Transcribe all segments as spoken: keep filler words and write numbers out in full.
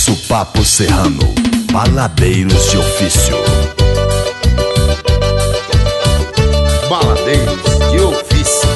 nosso papo serrano, baladeiros de ofício. Baladeiros de ofício.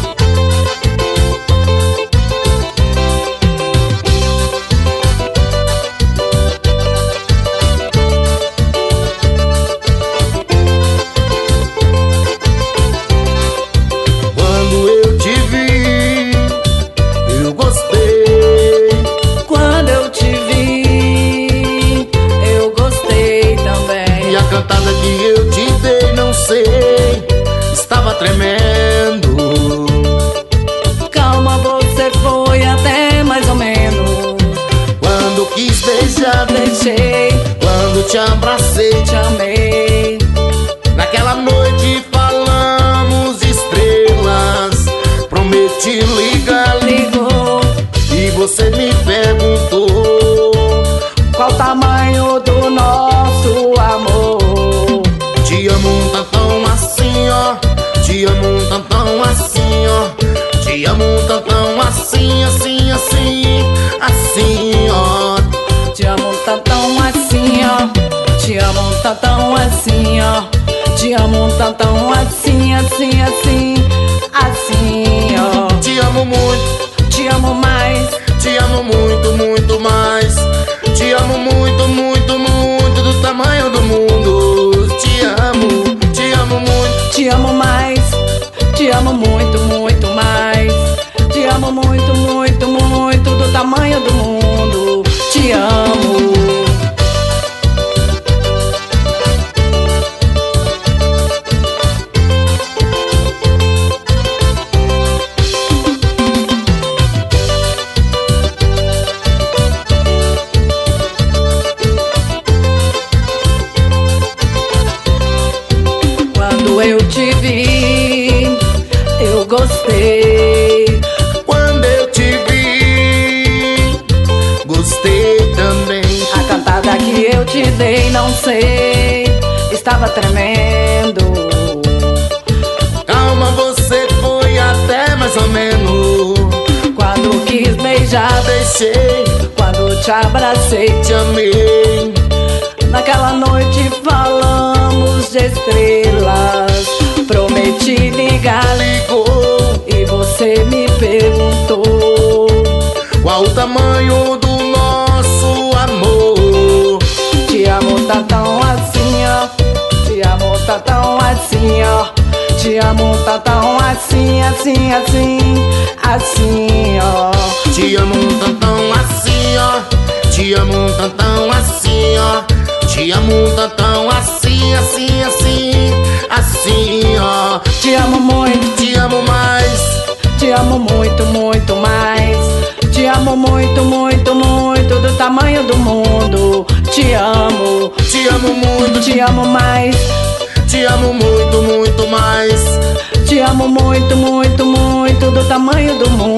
Quando eu te vi, eu gostei. Quando eu te vi, eu gostei também. E a cantada que eu te dei, não sei, estava tremendo. Calma, você foi até mais ou menos. Quando quis beijar, Deixei, quando te abracei, te amei. naquela noite falamos de estrelas. Prometi ligar, Ligou, e você me perguntou qual o tamanho do nosso amor? te amo um tantão assim, ó. Te amo um tantão assim, ó. Te amo um tantão assim, assim, assim, assim, ó. Te amo um tantão assim, ó. Te amo um tantão assim, ó. Te amo um tantão assim, assim, assim, assim, ó. Te amo muito, Te amo mais, te amo muito, muito mais. Te amo muito, muito, muito, do tamanho do mundo. Te amo, te amo muito. te amo mais, te amo muito, muito mais. Te amo muito, muito, muito, do tamanho do mundo. Te amo. Quando eu te vi, eu gostei. Quando eu te vi, gostei também. A cantada que eu te dei, não sei, estava tremendo. Calma, você foi até mais ou menos. Quando quis beijar, Deixei, quando te abracei, te amei. naquela noite falamos de estrelas. Prometi ligar, Ligou, e você me perguntou qual o tamanho do nosso amor? te amo tantão assim, ó. Te amo tantão assim, ó. Te amo tantão assim, assim, assim, assim, ó. Te amo um tantão assim, ó. Te amo um tantão assim, ó. Te amo um tantão assim, assim, assim, assim, ó. Te amo muito, Te amo mais, te amo muito, muito mais. Te amo muito, muito, muito, do tamanho do mundo. Te amo, te amo muito, te amo mais. te amo muito, muito mais. Te amo muito, muito, muito, do tamanho do mundo.